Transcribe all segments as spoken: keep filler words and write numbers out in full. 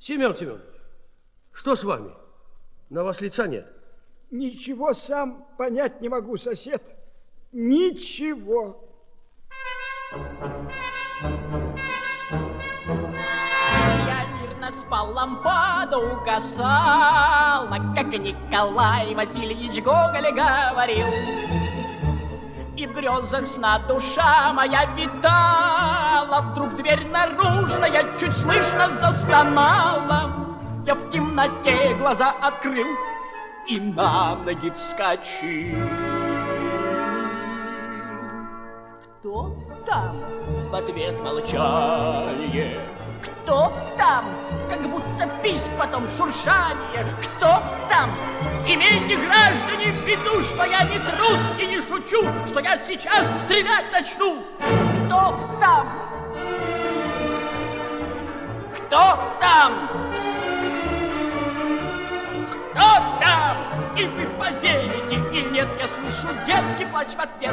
Семен Семенович, что с вами? На вас лица нет. Ничего сам понять не могу, сосед. Ничего. Я мирно спал, лампада угасала, как Николай Васильевич Гоголь говорил. И в грезах сна душа моя витала, вдруг дверь наружная чуть слышно застонала. Я в темноте глаза открыл и на ноги вскочил. Кто там? В ответ молчание. Кто там? Как будто писк, потом шуршание. Кто там? Имейте, граждане, в виду, что я не трус и не шучу, что я сейчас стрелять начну. Кто там? Кто там? Кто там? И вы поверите или нет, я слышу детский плач в ответ.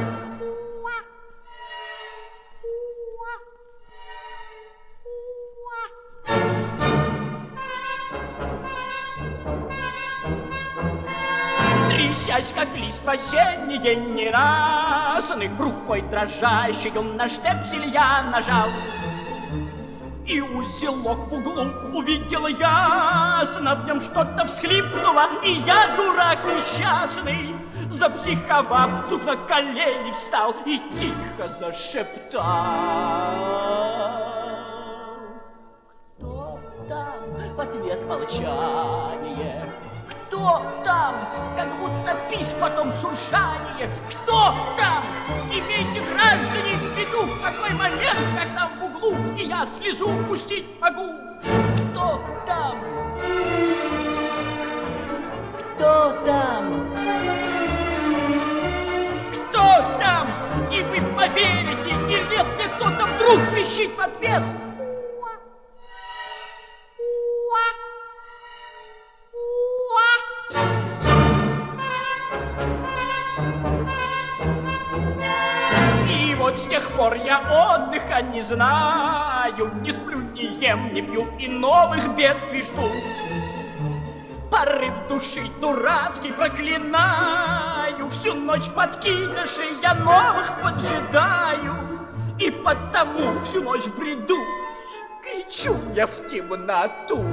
Трясясь, как лист в осенний день ненастный, рукой дрожащей он на штепсель я нажал. И узелок в углу увидел ясно, в нем что-то всхлипнуло, и я, дурак несчастный, запсиховав, вдруг на колени встал и тихо зашептал. Кто там? В ответ молчание. Кто там? Как будто писк, потом шуршание. Кто там? Имейте, граждане, в виду, в какой момент, как там в углу, и я слезу пустить могу. Кто там? Кто там? Кто там? И вы поверите, или нет, мне кто-то вдруг пищит в ответ. Вот с тех пор я отдыха не знаю, не сплю, не ем, не пью и новых бедствий жду. Порыв души дурацкий проклинаю, всю ночь подкидышей я новых поджидаю. И потому всю ночь в бреду кричу я в темноту.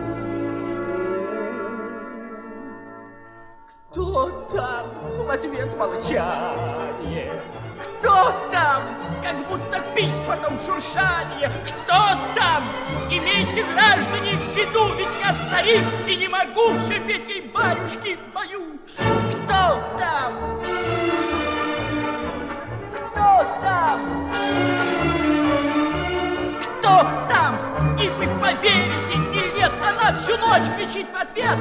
Кто там? В ответ молчание. Кто там? Как будто писк, потом шуршание. Кто там? Имейте, граждане, в виду, ведь я старик и не могу все петь ей баюшки мою. Кто там? Кто там? Кто там? И вы поверите или нет, она всю ночь кричит в ответ.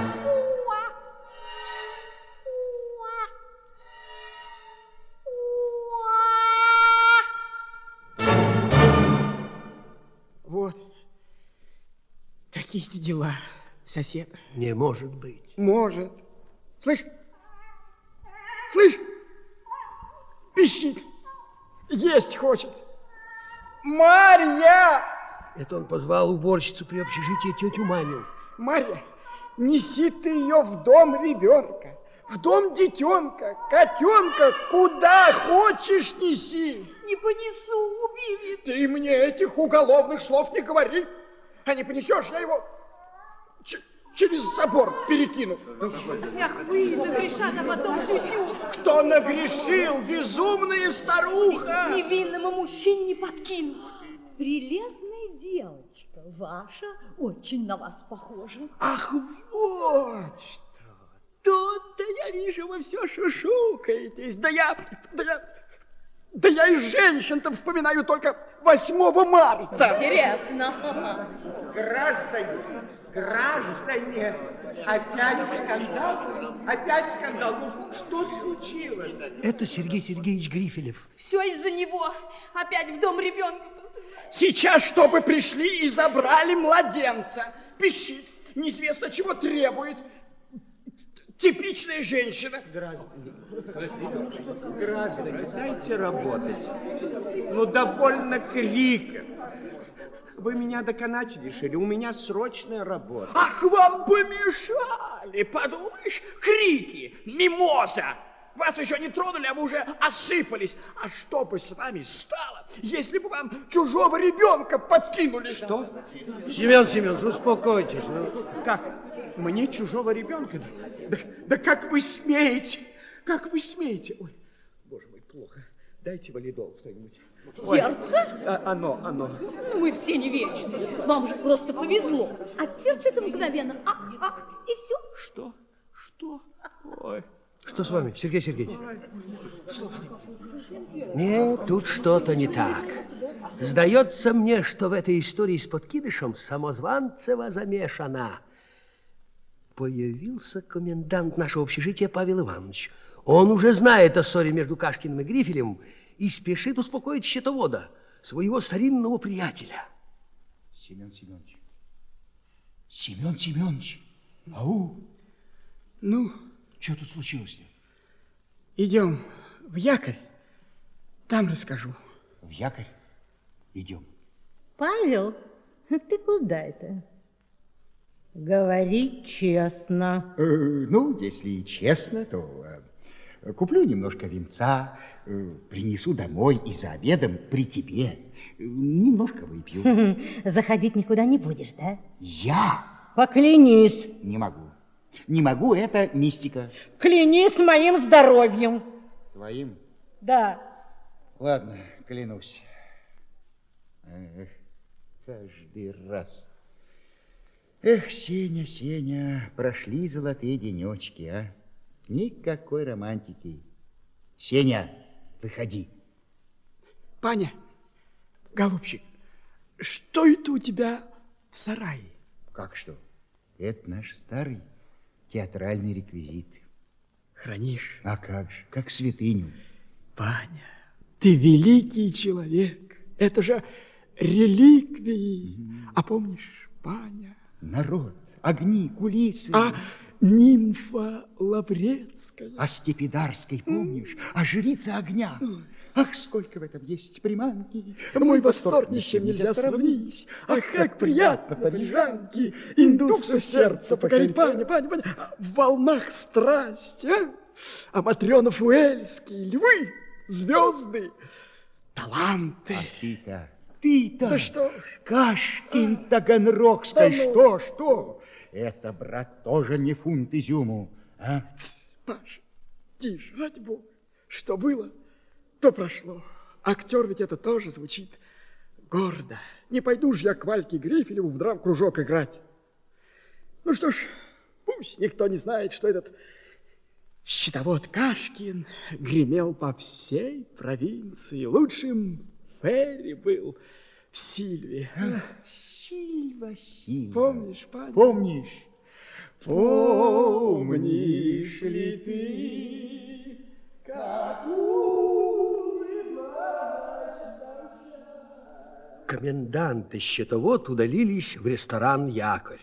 Вот такие-то дела, сосед. Не может быть. Может. Слышь? Слышь? Пищит. Есть хочет. Марья! Это он позвал уборщицу при общежитии тетю Маню. Марья, неси ты ее в дом ребенка, в дом детенка, котенка, куда хочешь неси. Не понесу, убили. Ты мне этих уголовных слов не говори. А не понесешь, я его через забор перекину. Ах вы, нагрешат, а потом тю-тю. Кто нагрешил? Безумная старуха. Невинному мужчине не подкинут. Прелестная девочка, ваша очень на вас похожа. Ах, вот что. Тут-то я вижу, вы все шушукаетесь. Да я, да я, да я и женщин-то вспоминаю только восьмого марта. Интересно. Граждане, граждане, опять скандал, опять скандал. Ну, что случилось? Это Сергей Сергеевич Грифелев. Все из-за него. Опять в дом ребенка посылают. Сейчас, чтобы пришли и забрали младенца. Пищит, неизвестно чего требует. типичная женщина. Граждане, граждане, дайте работать. Ну, довольно крика. Вы меня доконать решили, у меня срочная работа. Ах, вам помешали, подумаешь, крики, мимоза. Вас еще не тронули, а вы уже осыпались. А что бы с вами стало, если бы вам чужого ребенка подкинули? Что? Семен Семенович, успокойтесь. Ну. Как? Мне чужого ребенка? Да, да как вы смеете? Как вы смеете? Ой, боже мой, плохо. Дайте валидол кто-нибудь. Сердце? А, оно, оно. Ну, мы все не вечные. Вам же просто повезло. От сердца это мгновенно. А, а, и все. Что? Что? Ой. Что с вами, Сергей Сергеевич? Нет, тут что-то не так. Сдается мне, что в этой истории с подкидышем Самозванцева замешана. Появился комендант нашего общежития Павел Иванович. Он уже знает о ссоре между Кашкиным и Грифелем и спешит успокоить счетовода, своего старинного приятеля. Семен Семенович. Семен Семенович. Ау. Ну... Что тут случилось-то? Идем в якорь, там расскажу. В якорь? Идем. Павел, ты куда это? Говори честно. Э, ну, если честно, то э, куплю немножко винца, э, принесу домой и за обедом при тебе э, немножко выпью. Заходить никуда не будешь, да? Я? Поклянись. Не могу. Не могу, это мистика. Клянись моим здоровьем. Твоим? Да. Ладно, клянусь. Эх, каждый раз. Эх, Сеня, Сеня, прошли золотые денечки, а? Никакой романтики. Сеня, выходи. Паня, голубчик, что это у тебя в сарае? Как что? Это наш старый театральный реквизит. Хранишь? А как же, как святыню. Паня, ты великий человек. Это же реликвии. Mm-hmm. А помнишь, Паня? Народ, огни, кулисы. А нимфа Лаврецкая. А Скипидарской помнишь? Mm-hmm. А жрица огня. Mm-hmm. Ах, сколько в этом есть приманки. Мой восторг ни с чем нельзя сравнить. Ах, как приятно парижанки индусу сердца покорить. Паня, Паня, Паня, в волнах страсти, а? А Матрёнов уэльские, львы, звезды, таланты. А ты-то, ты-то, да что ж, Кашкин Таганрогской, да ну. что, что? Это, брат, тоже не фунт изюму, а? Тс, Паша, тише, ради бога, что было, то прошло. Актер ведь это тоже звучит гордо. Не пойду ж я к Вальке Грифелеву в драм-кружок играть. Ну что ж, пусть никто не знает, что этот счетовод Кашкин гремел по всей провинции. Лучшим Ферри был в Сильве. Ах, Сильва, Сильва. Помнишь, Паня? Помнишь? Помнишь ли ты, какую... Комендант и счетовод удалились в ресторан «Якорь».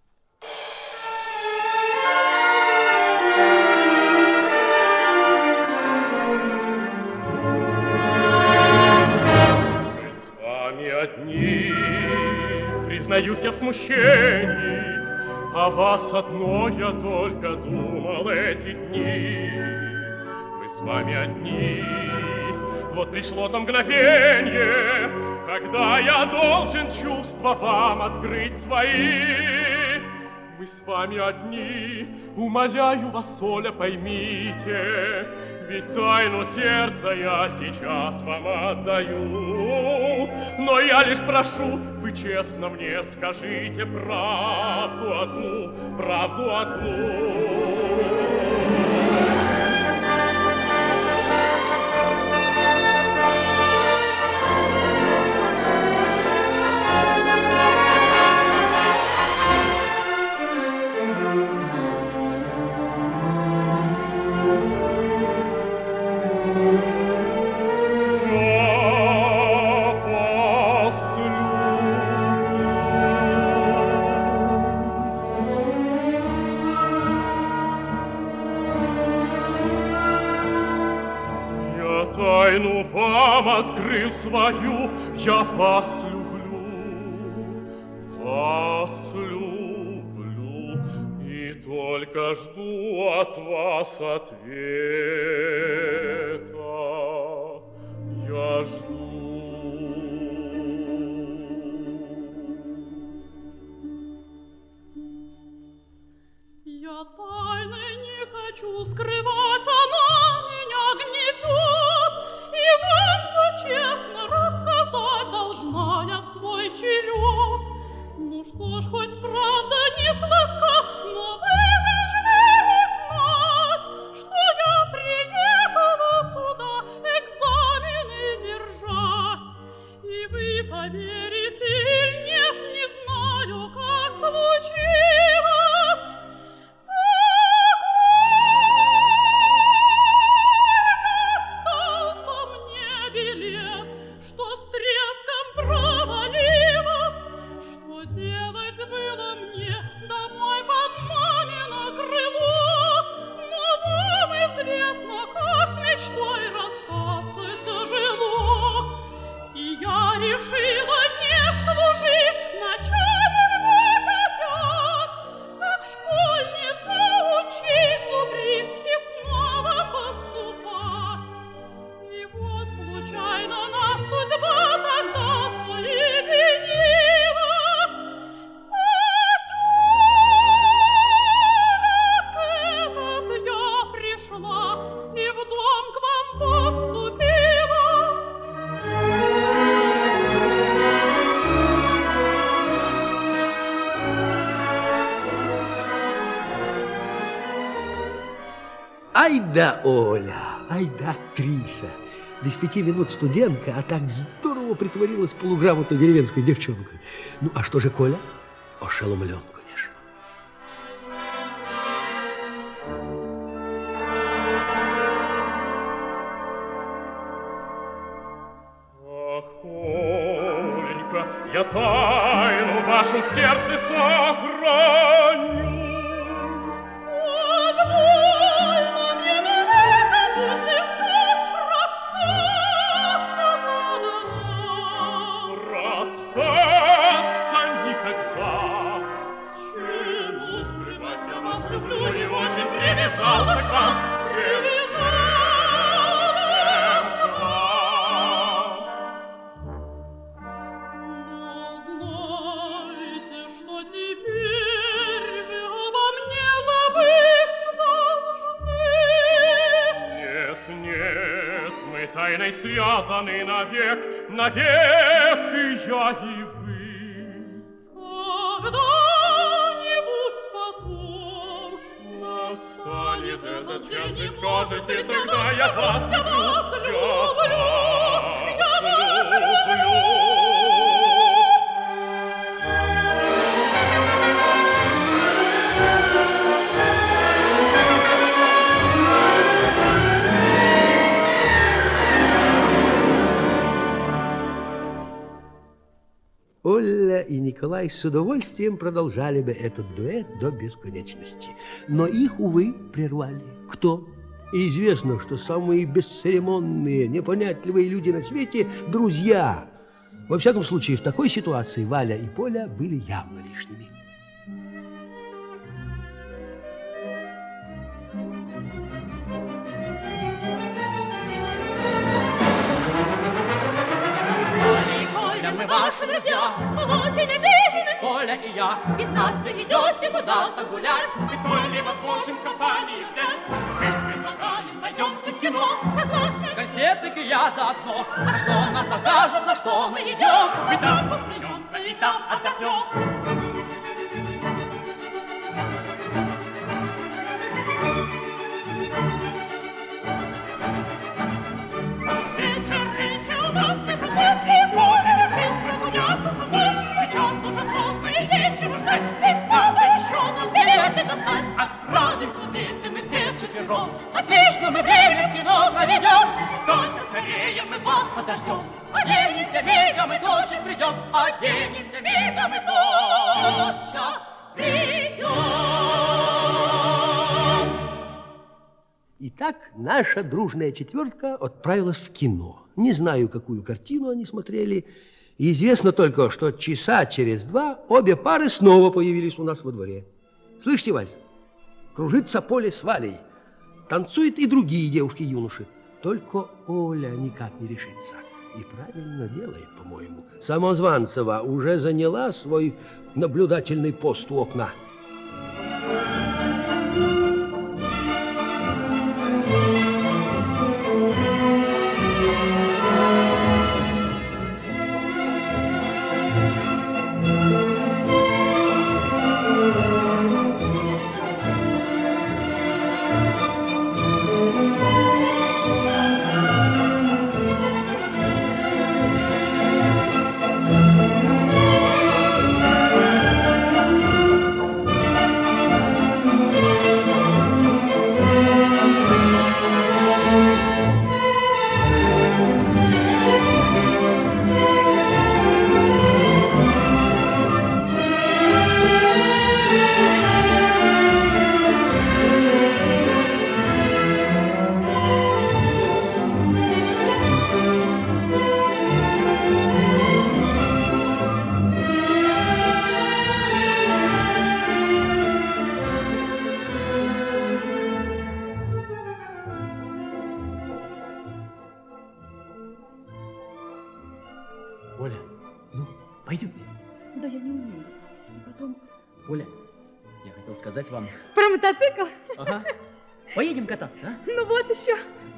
Мы с вами одни, признаюсь я в смущении, о вас одно я только думал эти дни. Мы с вами одни, вот пришло то мгновенье, когда я должен чувства вам открыть свои. Мы с вами одни, умоляю вас, Оля, поймите, ведь тайну сердца я сейчас вам отдаю. Но я лишь прошу, вы честно мне скажите правду одну, правду одну. тайну вам открыл свою, я вас люблю, вас люблю, и только жду от вас ответа, я жду. Я тайны не хочу скрывать, она меня гнетет, и вам все честно рассказать должна я в свой черед. Ну что ж, хоть правда не сладка, но вы должны знать, что я приехала сюда экзамены держать. И вы поверите или нет, не знаю, как случилось. Ай да Оля, ай да актриса. Без пяти минут студентка, а так здорово притворилась полуграмотной деревенской девчонкой. Ну, а что же Коля? Ошеломлен, конечно. Ах, Оленька, я тайну вашу в сердце сохраню. Привязался к вам, всем сердцем к вам. Но знайте, что теперь вы обо мне забыть должны. Нет, нет, мы тайной связаны навек, навек и я, и вы. Когда-нибудь потом настанет этот час, вы скажете, тогда я вас люблю, я вас люблю, я вас люблю. Оля и Николай с удовольствием продолжали бы этот дуэт до бесконечности. Но их, увы, прервали. Кто? И известно, что самые бесцеремонные, непонятливые люди на свете – друзья. Во всяком случае, в такой ситуации Валя и Поля были явно лишними. Мы ваши друзья, очень обижены, Коля и я. Без нас вы идете куда-то гулять, мы с Олей вас можем компании взять. Мы предлагаем, пойдемте в кино, согласны? Конфеты и я заодно, а что нам покажут, на что мы идем? Мы там посмеемся и там отдохнем. Вечер, вечер у нас выходной, и Коля решишь прогуляться со мной. Сейчас уже поздно и нечего ждать, и надо еще нам билеты достать. Отправимся вместе мы все вчетвером, отлично мы время в кино проведем. Только скорее мы вас подождем, оденемся мигом и тотчас придем, оденемся мигом и тотчас придем. И Итак, наша дружная четверка отправилась в кино. Не знаю, какую картину они смотрели. Известно только, что часа через два обе пары снова появились у нас во дворе. Слышите, Вальс? Кружится поле с Валей. Танцуют и другие девушки-юноши. Только Оля никак не решится. И правильно делает, по-моему. Самозванцева уже заняла свой наблюдательный пост у окна. Оля, ну, пойдемте. Да я не умею. И потом... Оля, я хотел сказать вам... Про мотоцикл? Ага. Поедем кататься, а? Ну вот еще.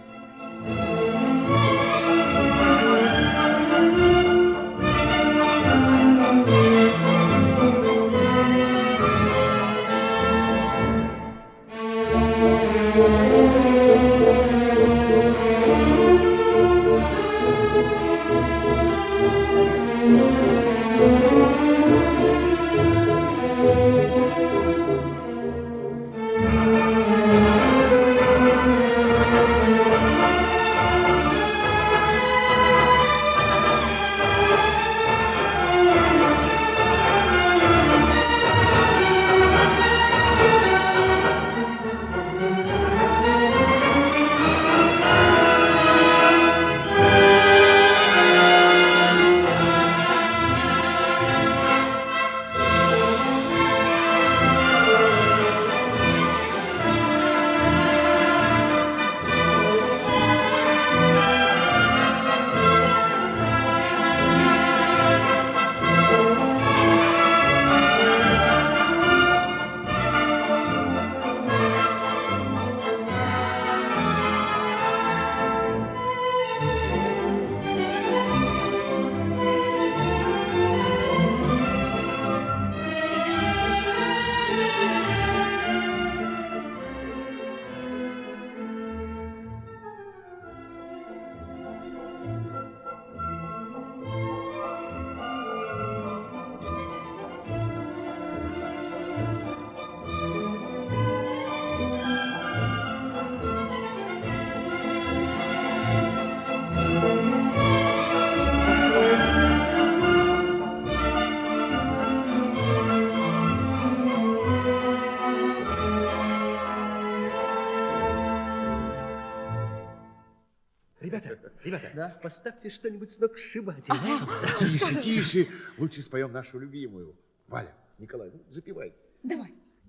Ребята, ребята, Да? поставьте что-нибудь сногсшибательное. Тише, тише. Лучше споем нашу любимую. Валя, Николай, ну, запевай. Давай.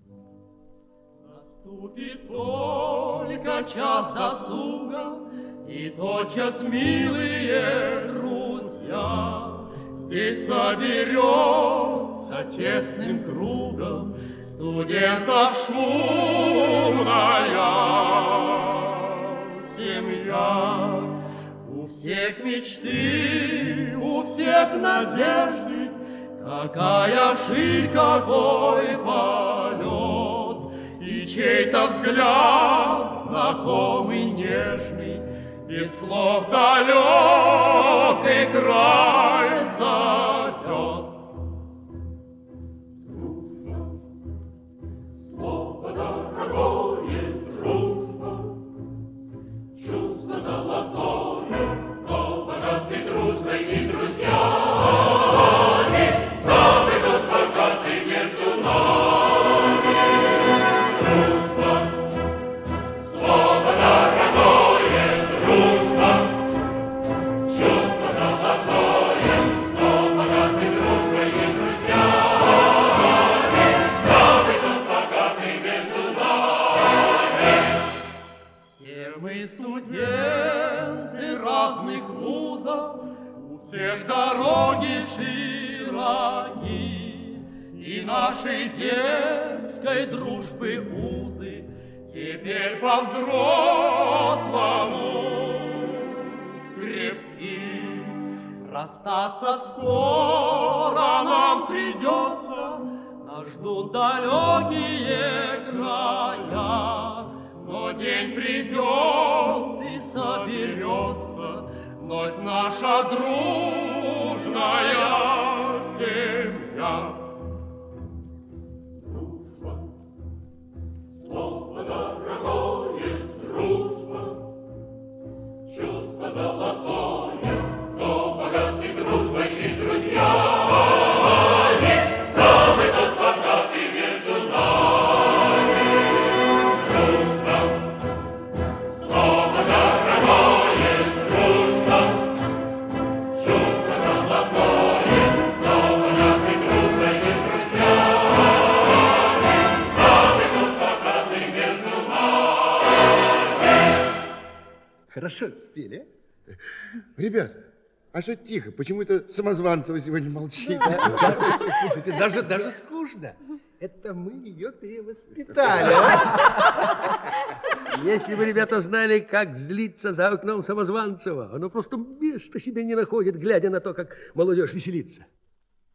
Наступит только час досуга, и тотчас, милые друзья, здесь соберется тесным кругом студентов шумная семья. У всех мечты, у всех надежды, какая ширь, какой полет, и чей-то взгляд знакомый, нежный, без слов далекий край зовет. Дружба, слово дорогое, дружба, чувство золотое, но богаты дружбой друзьями, забегут богаты между нами. Дружба, слово дорогое, нашей детской дружбы узы теперь по-взрослому крепки. Расстаться скоро нам придется, нас ждут далекие края. Но день придет и соберется вновь наша дружная семья. Дружба, слово дорогое, дружба, чувство золотое, но богатый дружбой и друзьями, самый тот богатый между нами. Дружба, слово дорогое, дружба, чувство золотое, но богатый дружбой и друзьями, самый тот богатый между нами. Хорошо спели, а? Ребята, а что тихо? Почему-то Самозванцева сегодня молчит? Слушайте, даже, даже скучно. Это мы ее перевоспитали. А? Если бы ребята знали, как злиться за окном Самозванцева, оно просто места себе не находит, глядя на то, как молодежь веселится.